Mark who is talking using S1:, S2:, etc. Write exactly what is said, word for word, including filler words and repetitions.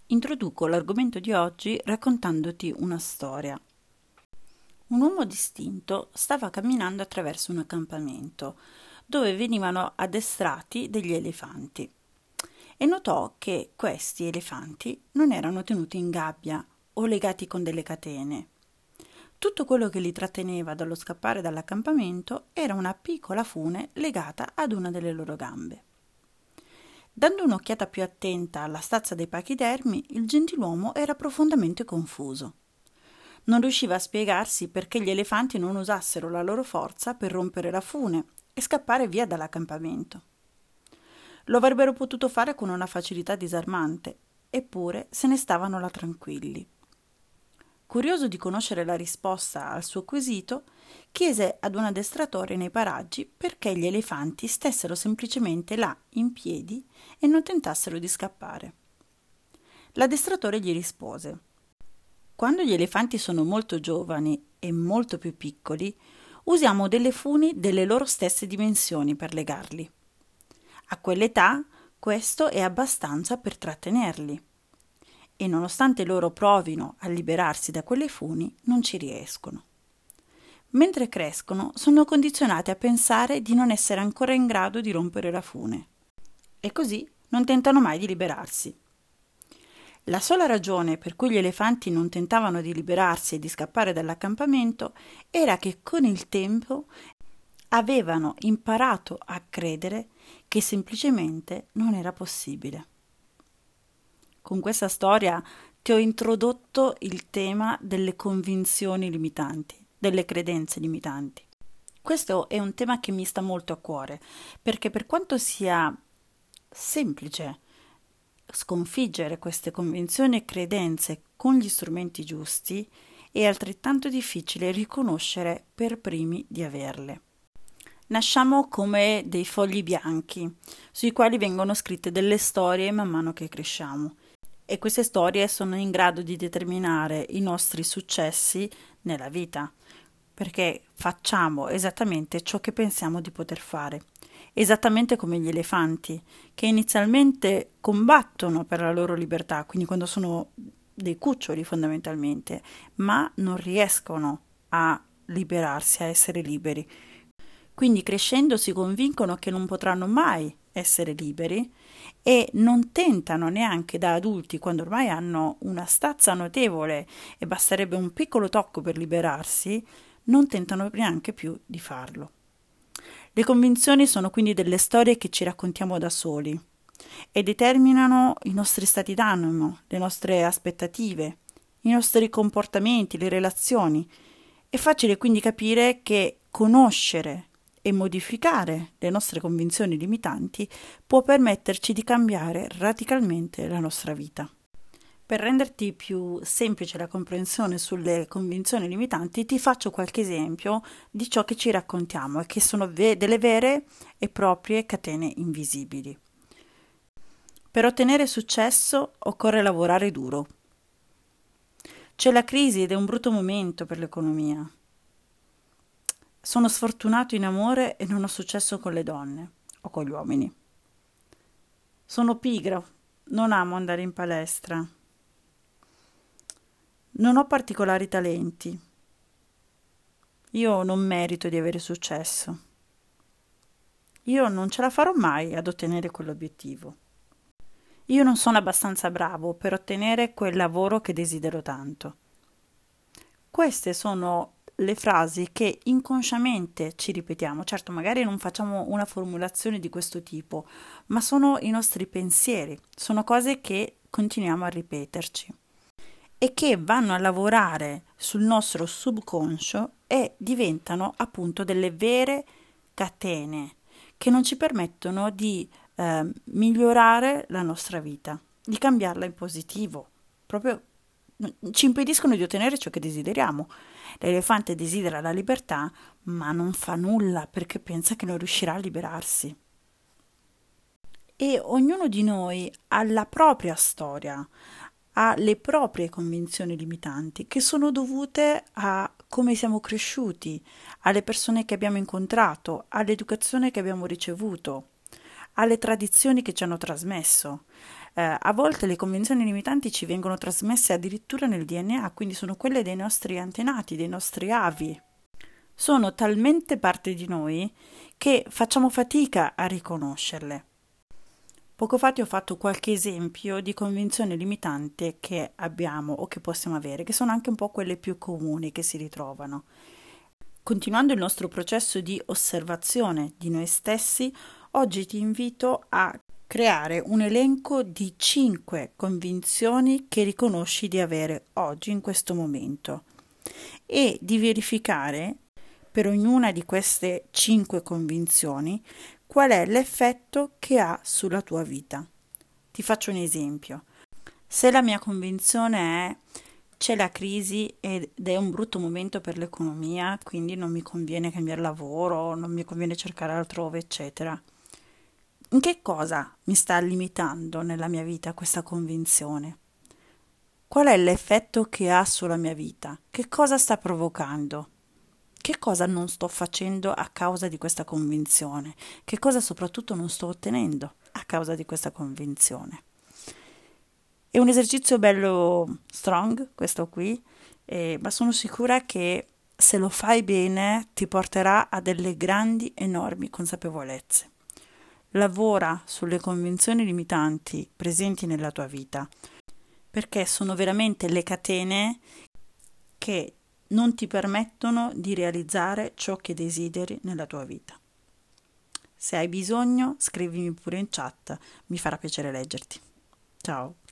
S1: Introduco l'argomento di oggi raccontandoti una storia. Un uomo distinto stava camminando attraverso un accampamento dove venivano addestrati degli elefanti e notò che questi elefanti non erano tenuti in gabbia o legati con delle catene. Tutto quello che li tratteneva dallo scappare dall'accampamento era una piccola fune legata ad una delle loro gambe. Dando un'occhiata più attenta alla stazza dei pachidermi, il gentiluomo era profondamente confuso. Non riusciva a spiegarsi perché gli elefanti non usassero la loro forza per rompere la fune e scappare via dall'accampamento. Lo avrebbero potuto fare con una facilità disarmante, eppure se ne stavano là tranquilli. Curioso di conoscere la risposta al suo quesito, chiese ad un addestratore nei paraggi perché gli elefanti stessero semplicemente là in piedi e non tentassero di scappare. L'addestratore gli rispose: quando gli elefanti sono molto giovani e molto più piccoli, usiamo delle funi delle loro stesse dimensioni per legarli. A quell'età questo è abbastanza per trattenerli. E nonostante loro provino a liberarsi da quelle funi, non ci riescono. Mentre crescono, sono condizionati a pensare di non essere ancora in grado di rompere la fune, e così non tentano mai di liberarsi. La sola ragione per cui gli elefanti non tentavano di liberarsi e di scappare dall'accampamento era che con il tempo avevano imparato a credere che semplicemente non era possibile. Con questa storia ti ho introdotto il tema delle convinzioni limitanti, delle credenze limitanti. Questo è un tema che mi sta molto a cuore, perché per quanto sia semplice sconfiggere queste convinzioni e credenze con gli strumenti giusti, è altrettanto difficile riconoscere per primi di averle. Nasciamo come dei fogli bianchi, sui quali vengono scritte delle storie man mano che cresciamo. E queste storie sono in grado di determinare i nostri successi nella vita, perché facciamo esattamente ciò che pensiamo di poter fare, esattamente come gli elefanti, che inizialmente combattono per la loro libertà, quindi quando sono dei cuccioli fondamentalmente, ma non riescono a liberarsi, a essere liberi. Quindi crescendo si convincono che non potranno mai essere liberi e non tentano neanche da adulti, quando ormai hanno una stazza notevole e basterebbe un piccolo tocco per liberarsi, non tentano neanche più di farlo. Le convinzioni sono quindi delle storie che ci raccontiamo da soli e determinano i nostri stati d'animo, le nostre aspettative, i nostri comportamenti, le relazioni. È facile quindi capire che conoscere e modificare le nostre convinzioni limitanti può permetterci di cambiare radicalmente la nostra vita. Per renderti più semplice la comprensione sulle convinzioni limitanti, ti faccio qualche esempio di ciò che ci raccontiamo e che sono ve- delle vere e proprie catene invisibili. Per ottenere successo occorre lavorare duro. C'è la crisi ed è un brutto momento per l'economia. Sono sfortunato in amore e non ho successo con le donne o con gli uomini. Sono pigro, non amo andare in palestra. Non ho particolari talenti. Io non merito di avere successo. Io non ce la farò mai ad ottenere quell'obiettivo. Io non sono abbastanza bravo per ottenere quel lavoro che desidero tanto. Queste sono le frasi che inconsciamente ci ripetiamo. Certo, magari non facciamo una formulazione di questo tipo, ma sono i nostri pensieri, sono cose che continuiamo a ripeterci e che vanno a lavorare sul nostro subconscio e diventano appunto delle vere catene che non ci permettono di eh, migliorare la nostra vita, di cambiarla in positivo, proprio ci impediscono di ottenere ciò che desideriamo. L'elefante desidera la libertà, ma non fa nulla perché pensa che non riuscirà a liberarsi. E ognuno di noi ha la propria storia, ha le proprie convinzioni limitanti che sono dovute a come siamo cresciuti, alle persone che abbiamo incontrato, all'educazione che abbiamo ricevuto, alle tradizioni che ci hanno trasmesso. Eh, a volte le convinzioni limitanti ci vengono trasmesse addirittura nel D N A, quindi sono quelle dei nostri antenati, dei nostri avi. Sono talmente parte di noi che facciamo fatica a riconoscerle. Poco fa ti ho fatto qualche esempio di convinzione limitante che abbiamo o che possiamo avere, che sono anche un po' quelle più comuni che si ritrovano. Continuando il nostro processo di osservazione di noi stessi, oggi ti invito a creare un elenco di cinque convinzioni che riconosci di avere oggi in questo momento e di verificare per ognuna di queste cinque convinzioni qual è l'effetto che ha sulla tua vita. Ti faccio un esempio. Se la mia convinzione è c'è la crisi ed è un brutto momento per l'economia, quindi non mi conviene cambiare lavoro, non mi conviene cercare altrove, eccetera. In che cosa mi sta limitando nella mia vita questa convinzione? Qual è l'effetto che ha sulla mia vita? Che cosa sta provocando? Che cosa non sto facendo a causa di questa convinzione? Che cosa soprattutto non sto ottenendo a causa di questa convinzione? È un esercizio bello strong, questo qui, eh, ma sono sicura che se lo fai bene ti porterà a delle grandi, enormi consapevolezze. Lavora sulle convinzioni limitanti presenti nella tua vita, perché sono veramente le catene che non ti permettono di realizzare ciò che desideri nella tua vita. Se hai bisogno, scrivimi pure in chat, mi farà piacere leggerti. Ciao!